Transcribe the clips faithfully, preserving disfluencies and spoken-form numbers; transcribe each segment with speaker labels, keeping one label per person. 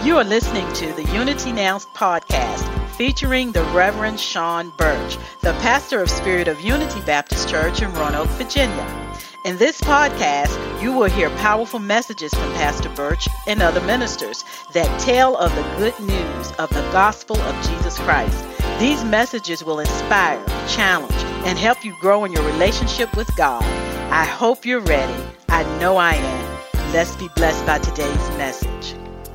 Speaker 1: You are listening to the Unity Now podcast featuring the Reverend Sean Birch, the pastor of Spirit of Unity Baptist Church in Roanoke, Virginia. In this podcast, you will hear powerful messages from Pastor Birch and other ministers that tell of the good news of the gospel of Jesus Christ. These messages will inspire, challenge, and help you grow in your relationship with God. I hope you're ready. I know I am. Let's be blessed by today's message.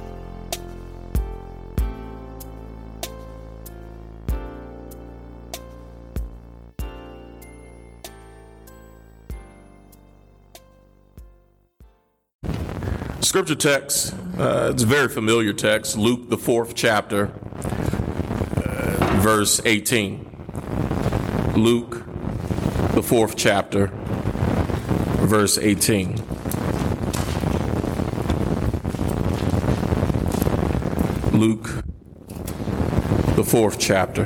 Speaker 2: Scripture text, uh, it's a very familiar text, Luke, the fourth chapter, uh, verse eighteen. Luke, the fourth chapter, verse eighteen. Luke, the fourth chapter.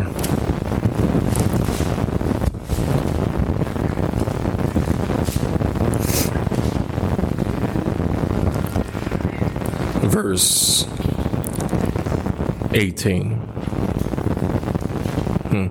Speaker 2: Verse eighteen. Hmm.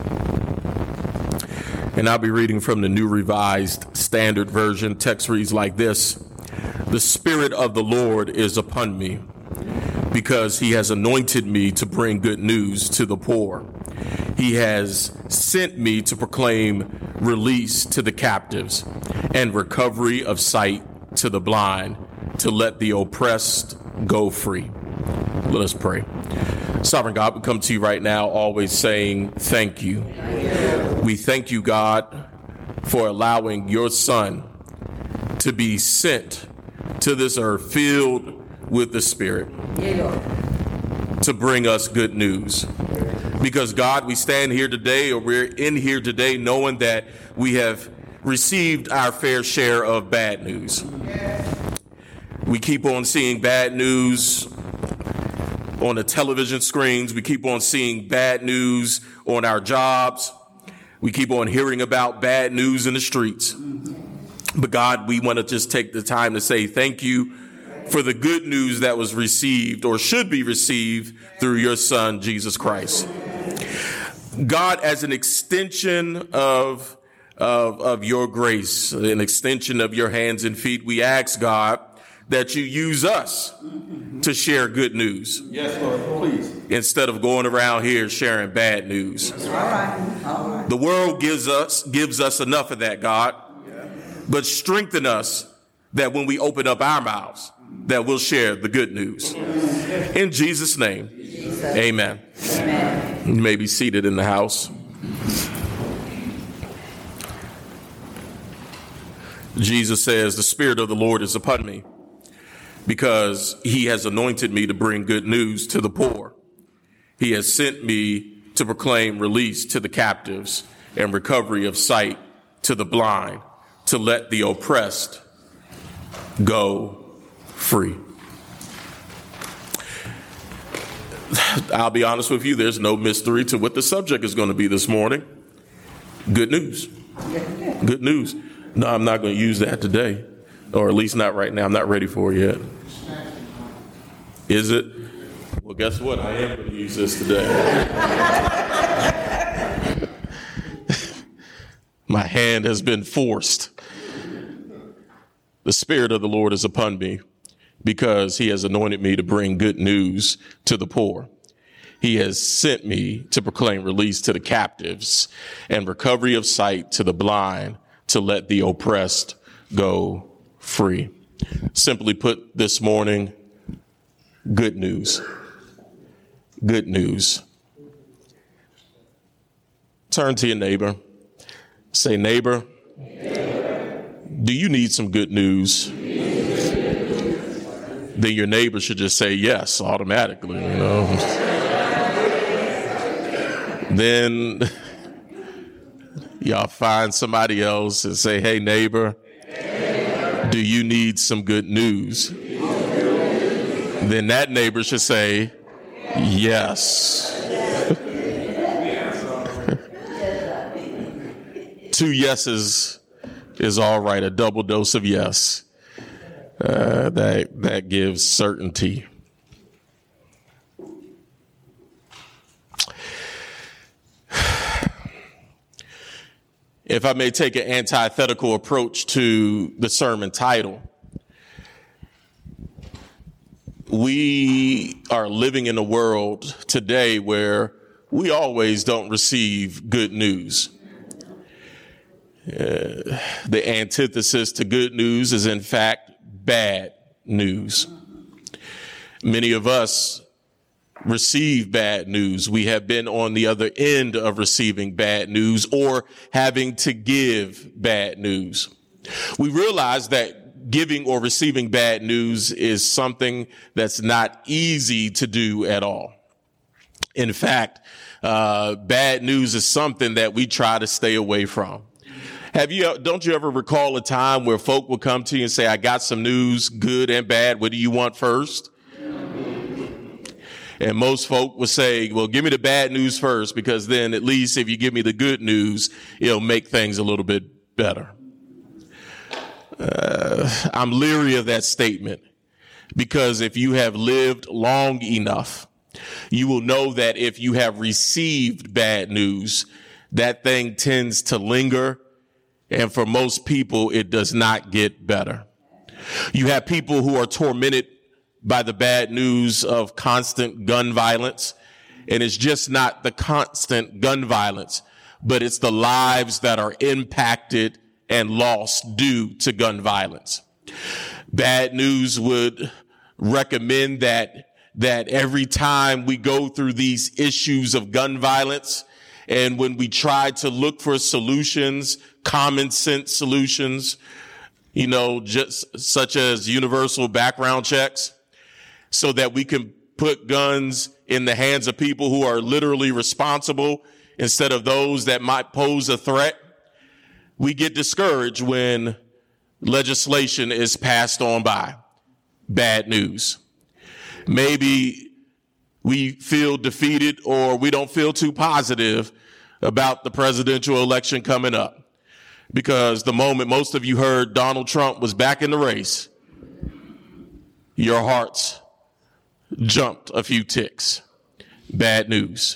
Speaker 2: And I'll be reading from the New Revised Standard Version. Text reads like this: "The Spirit of the Lord is upon me, because he has anointed me to bring good news to the poor. He has sent me to proclaim release to the captives and recovery of sight to the blind, to let the oppressed go free." Let us pray. Sovereign God, we come to you right now always saying thank you. We thank you, God, for allowing your Son to be sent to this earth filled with the Spirit to bring us good news. Because, God, we stand here today, or we're in here today knowing that we have received our fair share of bad news. We keep on seeing bad news on the television screens. We keep on seeing bad news on our jobs. We keep on hearing about bad news in the streets. But God, we want to just take the time to say thank you for the good news that was received, or should be received, through your Son, Jesus Christ. God, as an extension of, of, of your grace, an extension of your hands and feet, we ask, God, that you use us to share good news.
Speaker 3: Yes, Lord, please.
Speaker 2: Instead of going around here sharing bad news.
Speaker 3: All right. All right.
Speaker 2: The world gives us gives us enough of that, God. Yeah. But strengthen us that when we open up our mouths, that we'll share the good news. Yes. In Jesus' name, Jesus. Amen. Amen. You may be seated in the house. Jesus says, "The Spirit of the Lord is upon me, because he has anointed me to bring good news to the poor. He has sent me to proclaim release to the captives and recovery of sight to the blind, to let the oppressed go free." I'll be honest with you, there's no mystery to what the subject is going to be this morning. Good news. Good news. No, I'm not going to use that today. Or at least not right now. I'm not ready for it yet. Is it? Well, guess what? I am going to use this today. My hand has been forced. The Spirit of the Lord is upon me, because he has anointed me to bring good news to the poor. He has sent me to proclaim release to the captives and recovery of sight to the blind, to let the oppressed go free. Simply put, this morning, good news. Good news. Turn to your neighbor. Say, neighbor, neighbor. Do you need some good news? Then your neighbor should just say yes automatically, you know. Then y'all find somebody else and say, hey, neighbor, do you need some good news? Then that neighbor should say, yes. Two yeses is all right. A double dose of yes. Uh, that that gives certainty. If I may take an antithetical approach to the sermon title, we are living in a world today where we always don't receive good news. Uh, the antithesis to good news is, in fact, bad news. Many of us receive bad news. We have been on the other end of receiving bad news or having to give bad news. We realize that giving or receiving bad news is something that's not easy to do at all. In fact, uh, bad news is something that we try to stay away from. Have you, don't you ever recall a time where folk would come to you and say, I got some news, good and bad. What do you want first? And most folk would say, well, give me the bad news first, because then at least if you give me the good news, it'll make things a little bit better. Uh, I'm leery of that statement, because if you have lived long enough, you will know that if you have received bad news, that thing tends to linger. And for most people, it does not get better. You have people who are tormented by the bad news of constant gun violence. And it's just not the constant gun violence, but it's the lives that are impacted and lost due to gun violence. Bad news would recommend that, that every time we go through these issues of gun violence, and when we try to look for solutions, common sense solutions, you know, just such as universal background checks, so that we can put guns in the hands of people who are literally responsible instead of those that might pose a threat, we get discouraged when legislation is passed on by. Bad news. Maybe we feel defeated, or we don't feel too positive about the presidential election coming up, because the moment most of you heard Donald Trump was back in the race, your hearts jumped a few ticks. Bad news.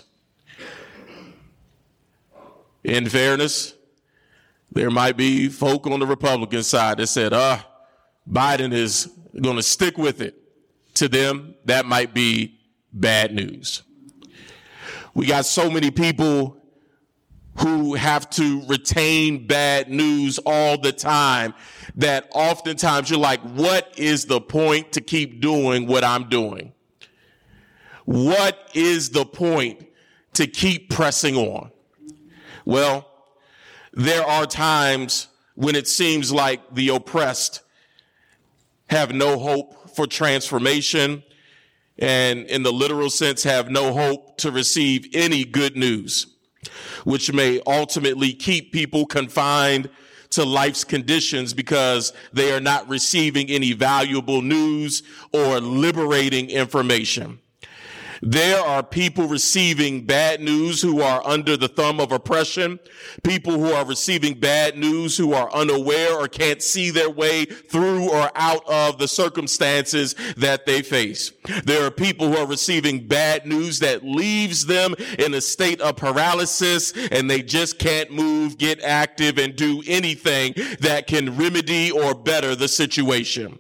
Speaker 2: In fairness, there might be folk on the Republican side that said, ah, Biden is going to stick with it. To them, that might be bad news. We got so many people who have to retain bad news all the time that oftentimes you're like, what is the point to keep doing what I'm doing? What is the point to keep pressing on? Well, there are times when it seems like the oppressed have no hope for transformation, and in the literal sense have no hope to receive any good news, which may ultimately keep people confined to life's conditions because they are not receiving any valuable news or liberating information. There are people receiving bad news who are under the thumb of oppression, people who are receiving bad news who are unaware or can't see their way through or out of the circumstances that they face. There are people who are receiving bad news that leaves them in a state of paralysis, and they just can't move, get active, and do anything that can remedy or better the situation.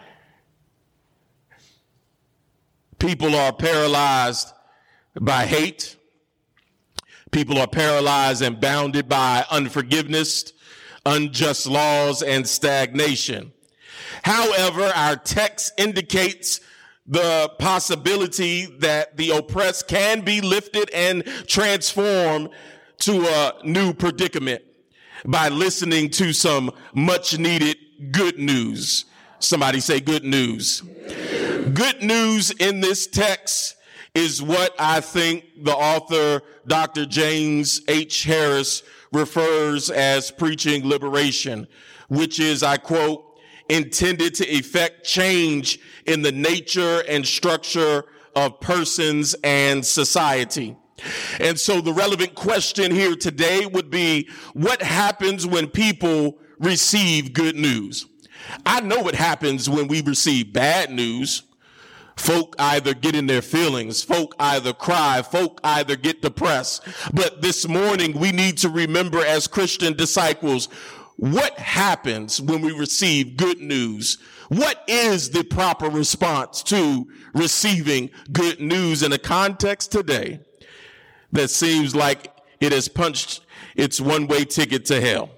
Speaker 2: People are paralyzed by hate. People are paralyzed and bounded by unforgiveness, unjust laws, and stagnation. However, our text indicates the possibility that the oppressed can be lifted and transformed to a new predicament by listening to some much needed good news. Somebody say good news. Good news in this text is what I think the author, Doctor James H. Harris, refers as preaching liberation, which is, I quote, intended to effect change in the nature and structure of persons and society. And so the relevant question here today would be, what happens when people receive good news? I know what happens when we receive bad news. Folk either get in their feelings, folk either cry, folk either get depressed. But this morning, we need to remember as Christian disciples, what happens when we receive good news? What is the proper response to receiving good news in a context today that seems like it has punched its one-way ticket to hell?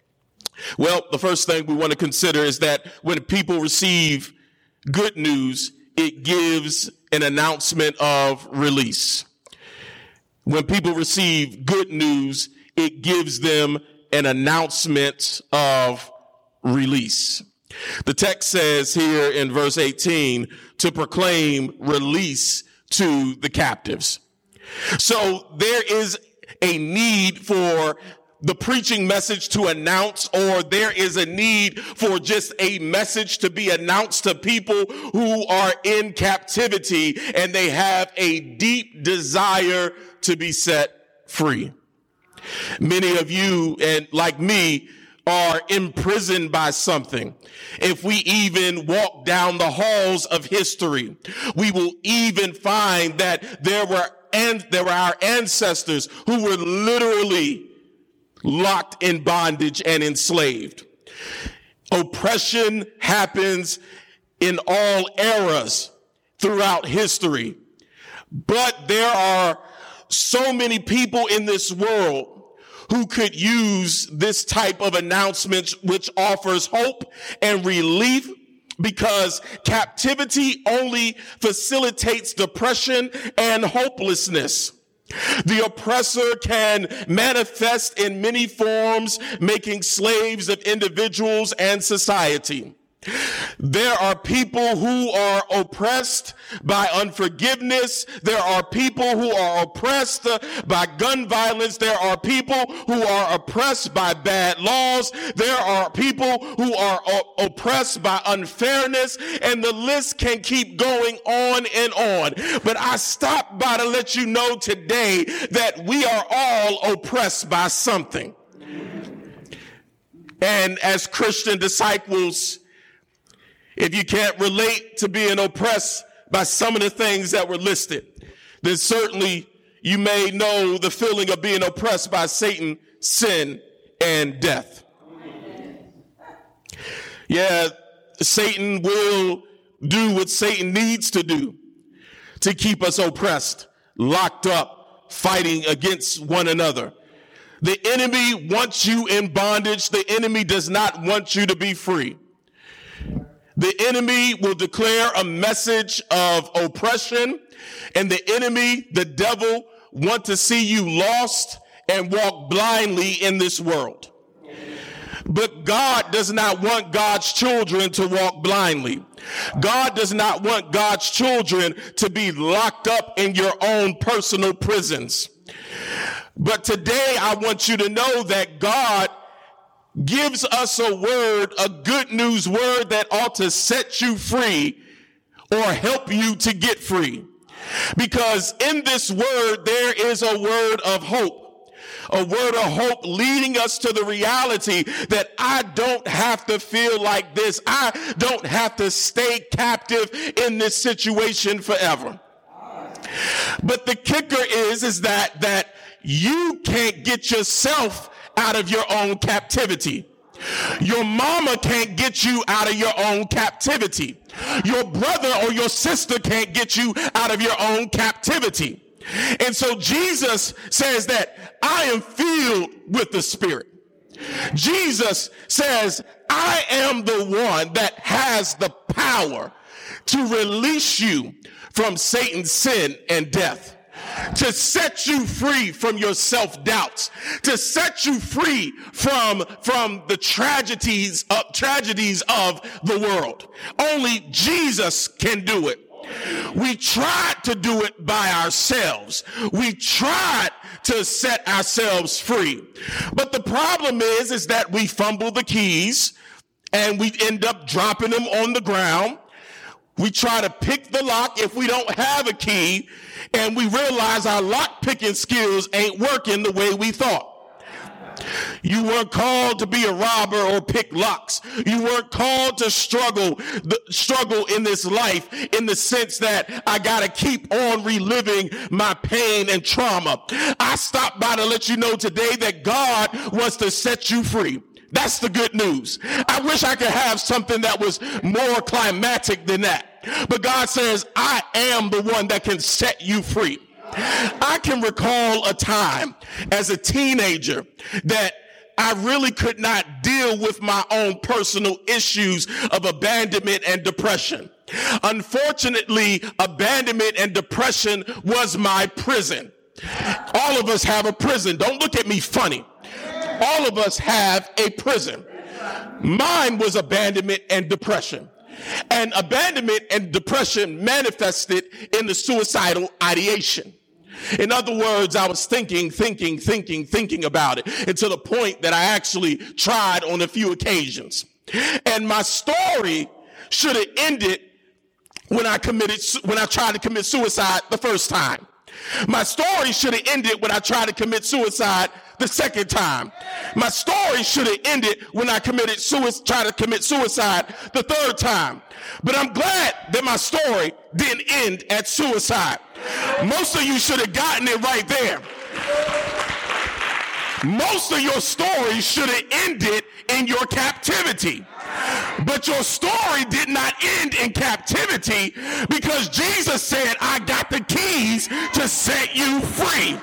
Speaker 2: Well, the first thing we want to consider is that when people receive good news, it gives an announcement of release. When people receive good news, it gives them an announcement of release. The text says here in verse eighteen to proclaim release to the captives. So there is a need for the preaching message to announce, or there is a need for just a message to be announced to people who are in captivity and they have a deep desire to be set free. Many of you, and like me, are imprisoned by something. If we even walk down the halls of history, we will even find that there were and there were our ancestors who were literally locked in bondage and enslaved. Oppression happens in all eras throughout history. But there are so many people in this world who could use this type of announcement, which offers hope and relief, because captivity only facilitates depression and hopelessness. The oppressor can manifest in many forms, making slaves of individuals and society. There are people who are oppressed by unforgiveness. There are people who are oppressed by gun violence. There are people who are oppressed by bad laws. There are people who are o- oppressed by unfairness, and the list can keep going on and on. But I stopped by to let you know today that we are all oppressed by something. And as Christian disciples, if you can't relate to being oppressed by some of the things that were listed, then certainly you may know the feeling of being oppressed by Satan, sin, and death. Yeah, Satan will do what Satan needs to do to keep us oppressed, locked up, fighting against one another. The enemy wants you in bondage. The enemy does not want you to be free. The enemy will declare a message of oppression, and the enemy, the devil, want to see you lost and walk blindly in this world. But God does not want God's children to walk blindly. God does not want God's children to be locked up in your own personal prisons. But today I want you to know that God gives us a word, a good news word that ought to set you free or help you to get free. Because in this word, there is a word of hope, a word of hope leading us to the reality that I don't have to feel like this. I don't have to stay captive in this situation forever. But the kicker is, is that, that you can't get yourself out of your own captivity. Your mama can't get you out of your own captivity. Your brother or your sister can't get you out of your own captivity. And so Jesus says that I am filled with the Spirit. Jesus says, I am the one that has the power to release you from Satan's sin and death, to set you free from your self-doubts, to set you free from, from the tragedies of, tragedies of the world. Only Jesus can do it. We tried to do it by ourselves. We tried to set ourselves free. But the problem is, is that we fumble the keys and we end up dropping them on the ground. We try to pick the lock if we don't have a key, and we realize our lock picking skills ain't working the way we thought. You weren't called to be a robber or pick locks. You weren't called to struggle, the, struggle in this life in the sense that I got to keep on reliving my pain and trauma. I stopped by to let you know today that God wants to set you free. That's the good news. I wish I could have something that was more climactic than that. But God says, I am the one that can set you free. I can recall a time as a teenager that I really could not deal with my own personal issues of abandonment and depression. Unfortunately, abandonment and depression was my prison. All of us have a prison. Don't look at me funny. All of us have a prison. Mine was abandonment and depression. And abandonment and depression manifested in the suicidal ideation. In other words, I was thinking, thinking, thinking, thinking about it, and to the point that I actually tried on a few occasions. And my story should have ended when I committed, when I tried to commit suicide the first time. My story should have ended when I tried to commit suicide the second time. My story should have ended when I committed suicide, tried to commit suicide the third time. But I'm glad that my story didn't end at suicide. Most of you should have gotten it right there. Most of your story should have ended in your captivity. But your story did not end in captivity because Jesus said, I got the keys to set you free.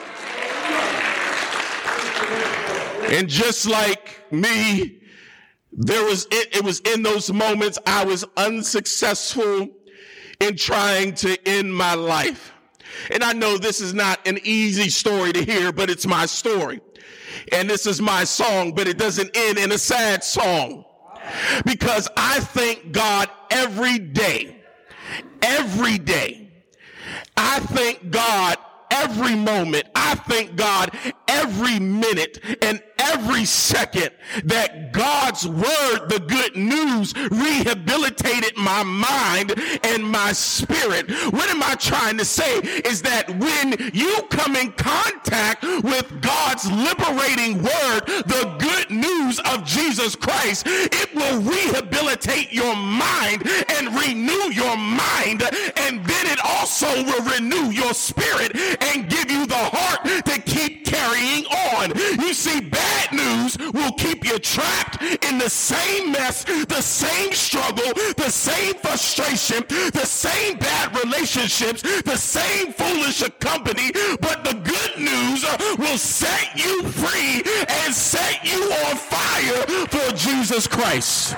Speaker 2: And just like me, there was it, it was in those moments I was unsuccessful in trying to end my life. And I know this is not an easy story to hear, but it's my story. And this is my song, but it doesn't end in a sad song. Because I thank God every day, every day. I thank God every moment. I thank God every minute and every second that God's word, the good news, rehabilitated my mind and my spirit. What am I trying to say is that when you come in contact with God's liberating word, the good news of Jesus Christ, it will rehabilitate your mind and renew your mind, and then it also will renew your spirit and give you the heart to keep carrying on. You see, bad news will keep you trapped in the same mess, the same struggle, the same frustration, the same bad relationships, the same foolish company, but the good news will set you free and set you on fire for Jesus Christ.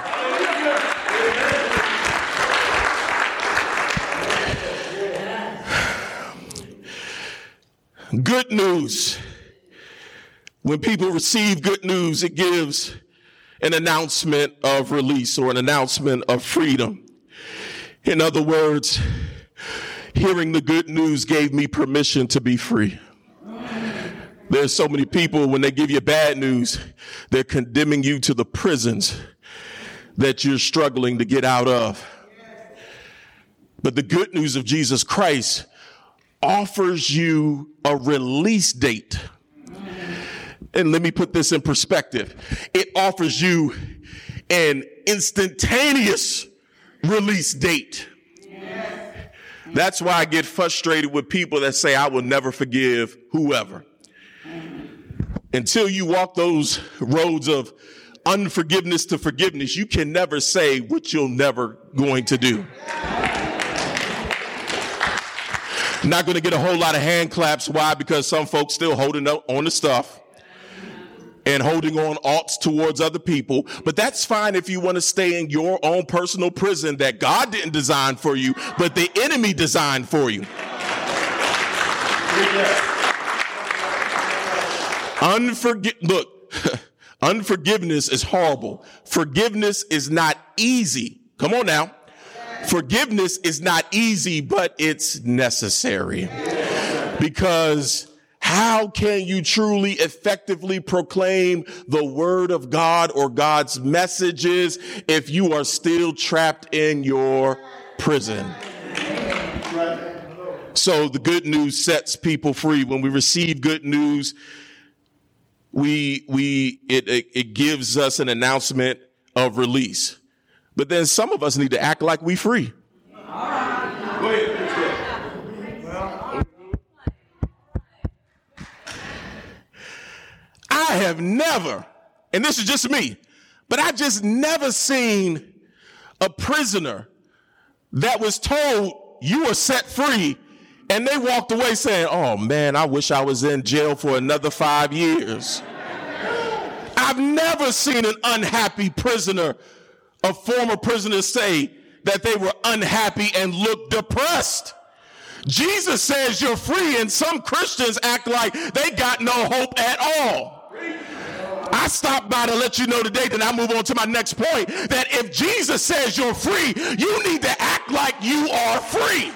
Speaker 2: Good news. When people receive good news, it gives an announcement of release or an announcement of freedom. In other words, hearing the good news gave me permission to be free. There's so many people, when they give you bad news, they're condemning you to the prisons that you're struggling to get out of. But the good news of Jesus Christ offers you a release date. And let me put this in perspective. It offers you an instantaneous release date. That's why I get frustrated with people that say, I will never forgive whoever. Until you walk those roads of unforgiveness to forgiveness, you can never say what you're never going to do. Not going to get a whole lot of hand claps. Why? Because some folks still holding on to stuff and holding on oughts towards other people. But that's fine if you want to stay in your own personal prison that God didn't design for you, but the enemy designed for you. Unforgi- Look, unforgiveness is horrible. Forgiveness is not easy. Come on now. Forgiveness is not easy, but it's necessary. Because how can you truly effectively proclaim the word of God or God's messages if you are still trapped in your prison? So the good news sets people free. When we receive good news, we, we, it, it, it gives us an announcement of release. But then some of us need to act like we free. Go ahead. I have never, and this is just me, but I just never seen a prisoner that was told you were set free and they walked away saying, oh man, I wish I was in jail for another five years. I've never seen an unhappy prisoner, a former prisoner, say that they were unhappy and look depressed. Jesus says you're free, and some Christians act like they got no hope at all. I stopped by to let you know today, then I move on to my next point, that if Jesus says you're free, you need to act like you are free.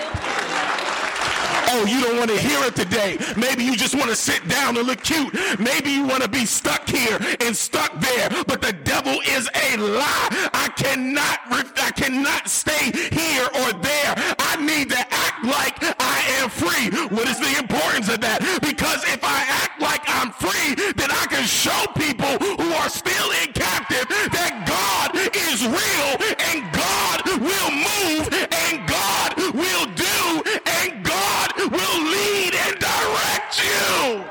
Speaker 2: Oh, you don't want to hear it today. Maybe you just want to sit down and look cute. Maybe you want to be stuck here and stuck there. But the devil is a lie. I cannot, I cannot stay here or there. I need to act like I am free. What is the importance of that? Because if I act like I'm free, then I can show people who are still in captive that God is real and God will move and God will do and God will lead and direct you.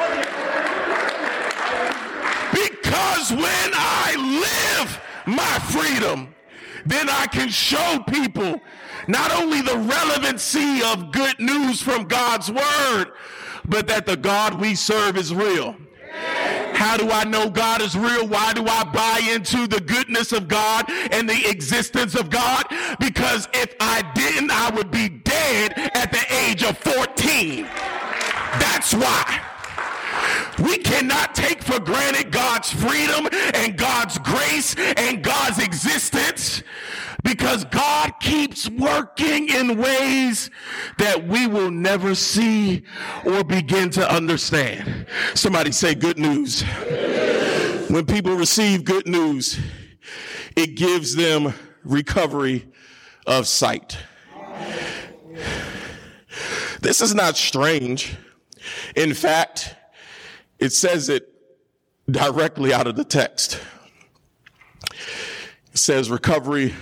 Speaker 2: Because when I live my freedom, then I can show people not only the relevancy of good news from God's word, but that the God we serve is real. How do I know God is real? Why do I buy into the goodness of God and the existence of God? Because if I didn't, I would be dead at the age of fourteen. That's why. We cannot take for granted God's freedom and God's grace and God's existence, because God keeps working in ways that we will never see or begin to understand. Somebody say good news. When people receive good news, it gives them recovery of sight. This is not strange. In fact, it says it directly out of the text. It says recovery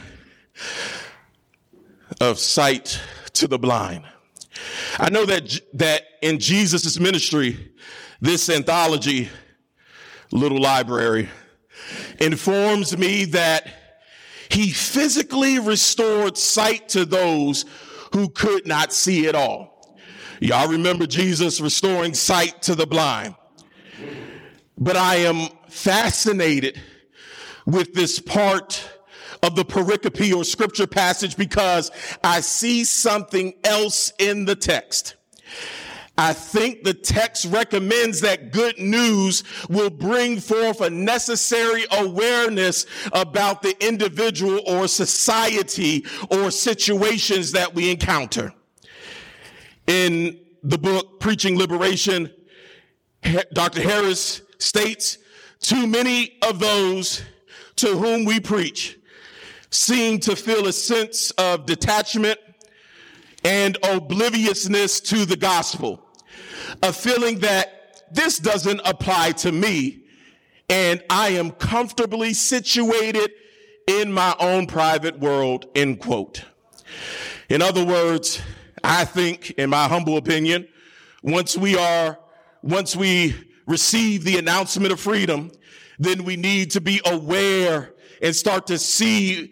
Speaker 2: of sight to the blind. I know that that in Jesus' ministry, this anthology, little library, informs me that he physically restored sight to those who could not see at all. Y'all remember Jesus restoring sight to the blind. But I am fascinated with this part of the pericope or scripture passage because I see something else in the text. I think the text recommends that good news will bring forth a necessary awareness about the individual or society or situations that we encounter. In the book Preaching Liberation, Doctor Harris states, too many of those to whom we preach seem to feel a sense of detachment and obliviousness to the gospel, a feeling that this doesn't apply to me and I am comfortably situated in my own private world, end quote. In other words, I think, in my humble opinion, once we are, once we receive the announcement of freedom, then we need to be aware and start to see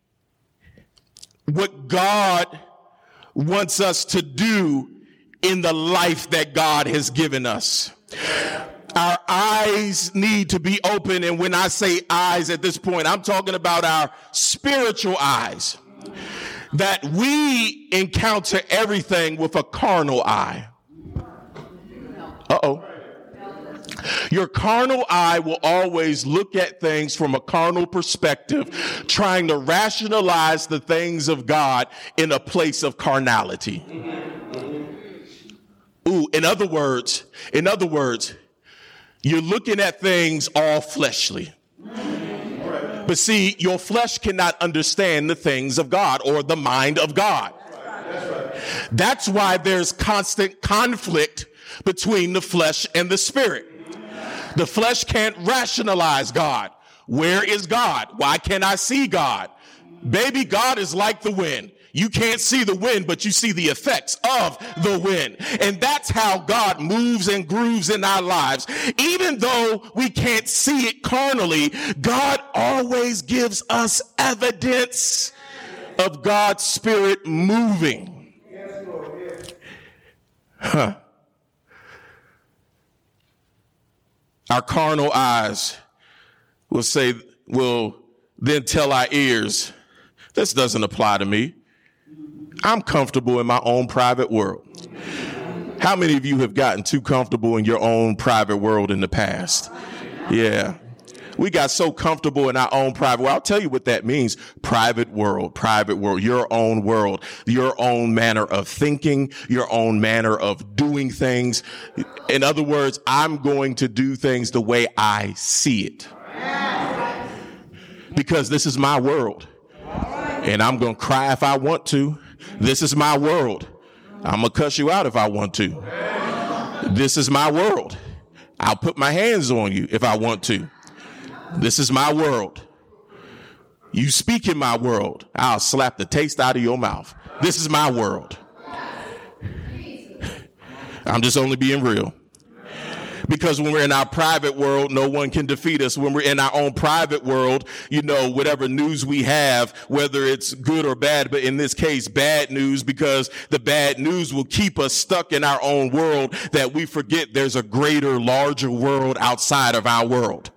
Speaker 2: what God wants us to do in the life that God has given us. Our eyes need to be open. And when I say eyes at this point, I'm talking about our spiritual eyes. That we encounter everything with a carnal eye. Uh-oh. Your carnal eye will always look at things from a carnal perspective, trying to rationalize the things of God in a place of carnality. Ooh, in other words, in other words, you're looking at things all fleshly. But see, your flesh cannot understand the things of God or the mind of God. That's why there's constant conflict between the flesh and the spirit. The flesh can't rationalize God. Where is God? Why can't I see God? Baby, God is like the wind. You can't see the wind, but you see the effects of the wind. And that's how God moves and grooves in our lives. Even though we can't see it carnally, God always gives us evidence of God's Spirit moving. Huh. Our carnal eyes will say, will then tell our ears, this doesn't apply to me. I'm comfortable in my own private world. How many of you have gotten too comfortable in your own private world in the past? Yeah. We got so comfortable in our own private world. I'll tell you what that means. Private world, private world, your own world, your own manner of thinking, your own manner of doing things. In other words, I'm going to do things the way I see it. Because this is my world. And I'm going to cry if I want to. This is my world. I'm going to cuss you out if I want to. This is my world. I'll put my hands on you if I want to. This is my world. You speak in my world, I'll slap the taste out of your mouth. This is my world. I'm just only being real. Because when we're in our private world, no one can defeat us. When we're in our own private world, you know, whatever news we have, whether it's good or bad, but in this case, bad news, because the bad news will keep us stuck in our own world, that we forget there's a greater, larger world outside of our world.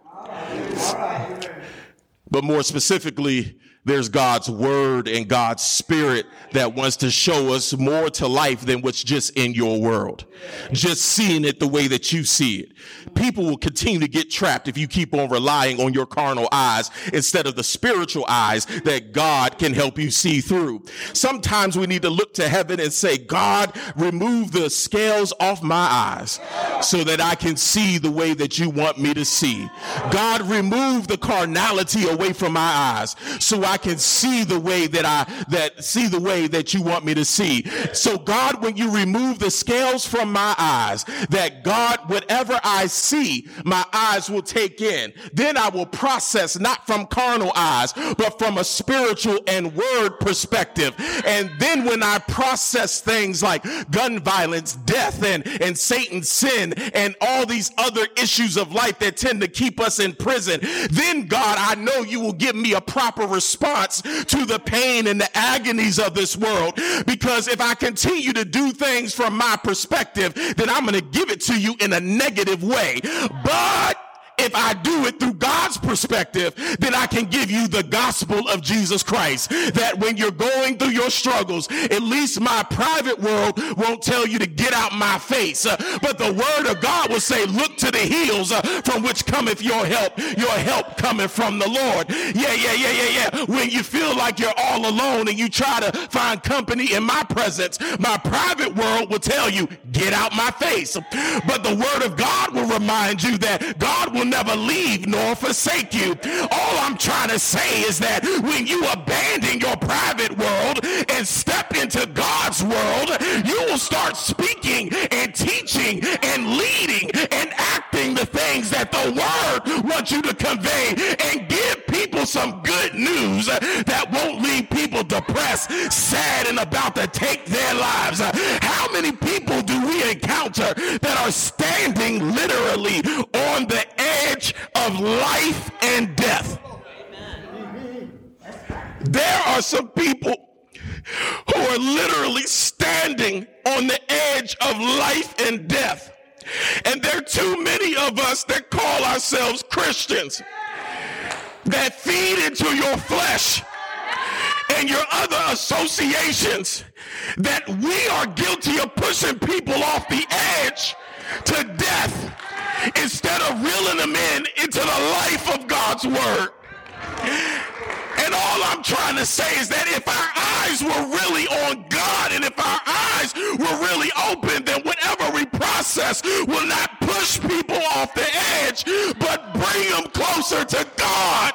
Speaker 2: But more specifically, there's God's word and God's spirit that wants to show us more to life than what's just in your world. Just seeing it the way that you see it. People will continue to get trapped if you keep on relying on your carnal eyes instead of the spiritual eyes that God can help you see through. Sometimes we need to look to heaven and say, God, remove the scales off my eyes so that I can see the way that you want me to see. God, remove the carnality away from my eyes so I can see the way that I that see the way that you want me to see. So God, when you remove the scales from my eyes, that God, whatever I see, my eyes will take in. Then I will process not from carnal eyes, but from a spiritual and word perspective. And then when I process things like gun violence, death, and, and Satan's sin, and all these other issues of life that tend to keep us in prison, then God, I know you will give me a proper response to the pain and the agonies of this world. Because if I continue to do things from my perspective, then I'm going to give it to you in a negative way. But if I do it through God's perspective, then I can give you the gospel of Jesus Christ. That when you're going through your struggles, at least my private world won't tell you to get out my face. Uh, but the word of God will say, look to the hills uh, from which cometh your help. Your help coming from the Lord. Yeah, yeah, yeah, yeah, yeah. When you feel like you're all alone and you try to find company in my presence, my private world will tell you, get out my face. But the word of God will remind you that God will never leave nor forsake you. All I'm trying to say is that when you abandon your private world and step into God's world, you will start speaking and teaching and leading and acting the things that the word wants you to convey, and give people some good news that won't leave people depressed, sad, and about to take their lives. How many people do we encounter that are standing literally on the edge of life and death? There are some people who are literally standing on the edge of life and death. And there are too many of us that call ourselves Christians that feed into your flesh and your other associations, that we are guilty of pushing people off the edge to death instead of reeling them in into the life of God's word. And all I'm trying to say is that if our eyes were really on God, and if our eyes were really open, then whatever we process will not push people off the edge, but bring them closer to God.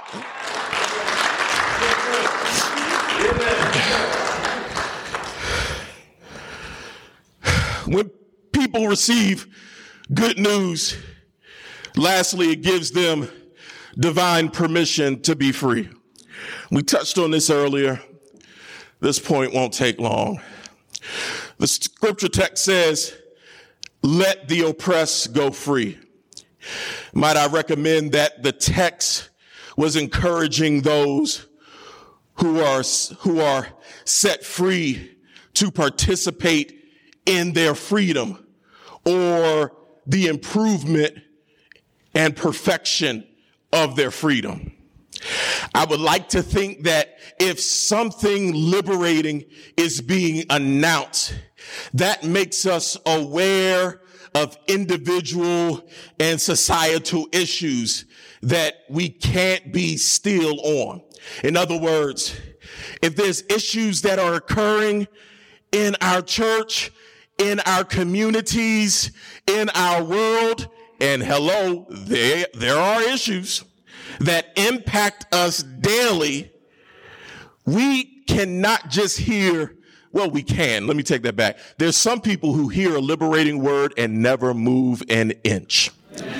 Speaker 2: When people receive good news Lastly, it gives them divine permission to be free. We touched on this earlier. This point won't take long. The scripture text says, let the oppressed go free. Might I recommend that the text was encouraging those who are, who are set free to participate in their freedom or the improvement and perfection of their freedom. I would like to think that if something liberating is being announced, that makes us aware of individual and societal issues that we can't be still on. In other words, if there's issues that are occurring in our church, in our communities, in our world, and hello, there, there are issues that impact us daily, we cannot just hear, well, we can. Let me take that back. There's some people who hear a liberating word and never move an inch.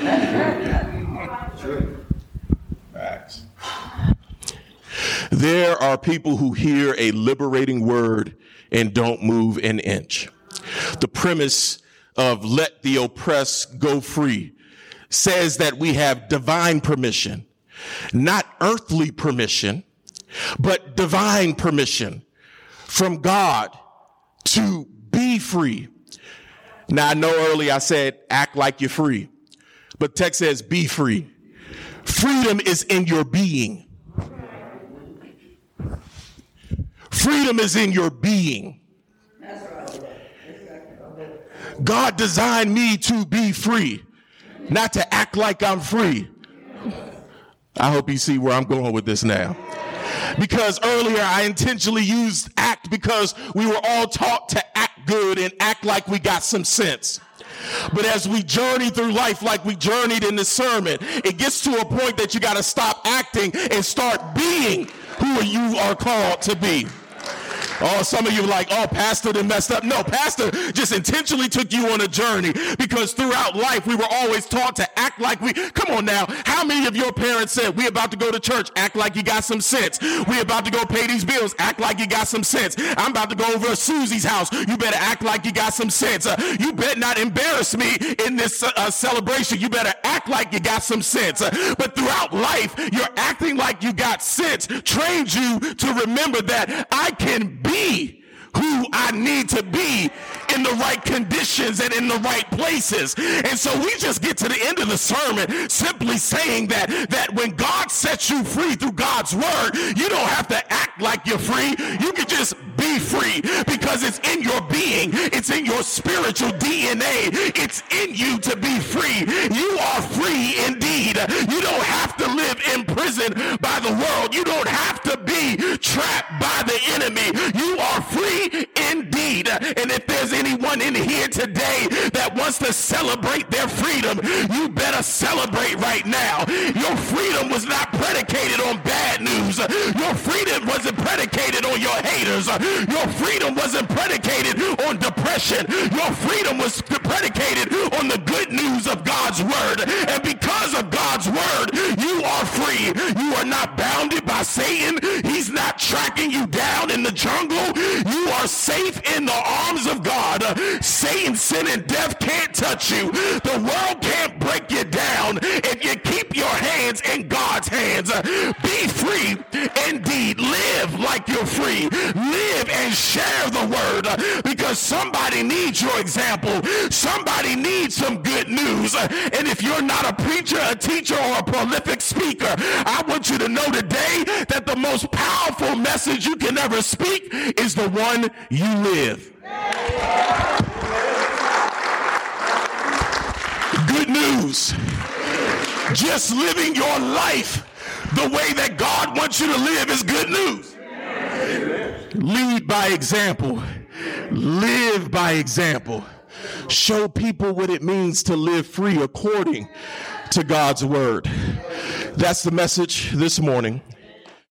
Speaker 2: Facts. There are people who hear a liberating word and don't move an inch. The premise of let the oppressed go free says that we have divine permission, not earthly permission, but divine permission from God to be free. Now, I know earlier I said, act like you're free, but text says be free. Freedom is in your being. Freedom is in your being. God designed me to be free, not to act like I'm free. I hope you see where I'm going with this now. Because earlier I intentionally used act because we were all taught to act good and act like we got some sense. But as we journey through life like we journeyed in this sermon, it gets to a point that you got to stop acting and start being who you are called to be. Oh, some of you are like, oh, pastor done messed up. No, pastor just intentionally took you on a journey because throughout life we were always taught to act like we, come on now, how many of your parents said, we about to go to church, act like you got some sense. We about to go pay these bills, act like you got some sense. I'm about to go over to Susie's house, you better act like you got some sense. Uh, you better not embarrass me in this uh, celebration. You better act like you got some sense. Uh, but throughout life, you're acting like you got sense trains you to remember that I can be who I need to be in the right conditions and in the right places. And so we just get to the end of the sermon simply saying that, that when God sets you free through God's word, you don't have to act like you're free. You can just be free because it's in your being. It's in your spiritual D N A. It's in you to be free. You are free indeed. You don't have to live in prison by the world. You don't have to be trapped by the enemy. You are free indeed. And if there's anyone in here today that wants to celebrate their freedom, you better celebrate right now. Your freedom was not predicated on bad news. Your freedom wasn't predicated on your haters. Your freedom wasn't predicated on depression. Your freedom was predicated on the good news of God's word. And because of God's word, you are free. You are not bounded by Satan. He's not tracking you down in the jungle. You are safe in the arms of God. Satan, sin, and death can't touch you. The world can't break you down if you keep your hands in God's hands. Be free indeed. Live like you're free. Live and share the word because somebody needs your example. Somebody needs some good news. And if you're not a preacher, a teacher, or a prolific speaker, I want you to know today that the most powerful message you can ever speak is the one you live. Good news. Just living your life the way that God wants you to live is good news. Lead by example. Live by example. Show people what it means to live free according to God's word. That's the message this morning.